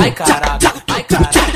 ai caraca, ai caraca.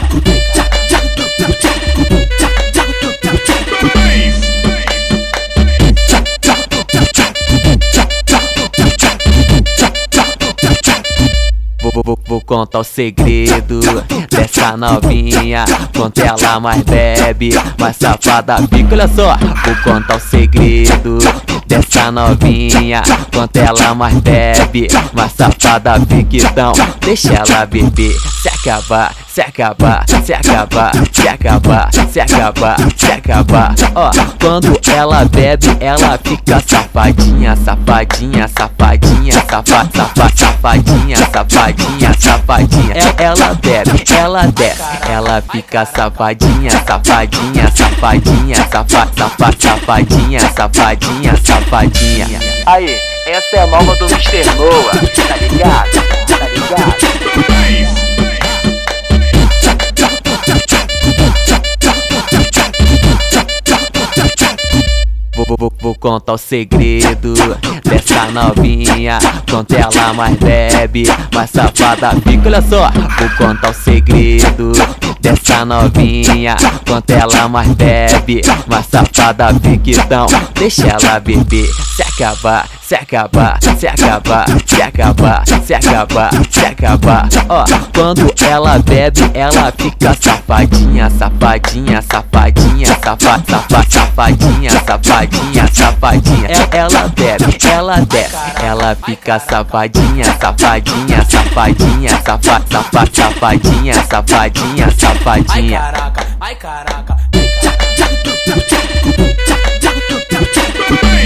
Vou contar o segredo dessa novinha. Quanto ela mais bebe, mais safada fica. Olha só, vou contar o segredo dessa novinha. Quanto ela mais bebe, mais safada fica. Então deixa ela beber, se acabar, se acabar, se acabar, se acabar, se acabar, se acabar. Ó, quando ela bebe, ela fica safadinha, safadinha, safadinha, safadinha, safadinha, safadinha. Ela bebe, ela desce, ela fica safadinha, safadinha, safadinha, safadinha, safadinha, safadinha. Aí, essa é a nova do Mr. Noah, tá ligado? Tá ligado? Vou contar o segredo dessa novinha. Quanto ela mais bebe, mais safada fica. Olha só, vou contar o segredo dessa novinha. Quanto ela mais bebe, mais safada fica. Então deixa ela beber, se acabar, se acabar, se acabar, se acabar, se acabar, se acabar. Ó, quando ela bebe, ela fica safadinha, safadinha, safadinha, safadinha, safadinha, safadinha. Ela bebe, ela desce, ela fica safadinha, safadinha, safadinha, safadinha, safadinha, safadinha. Ai caraca, ai caraca.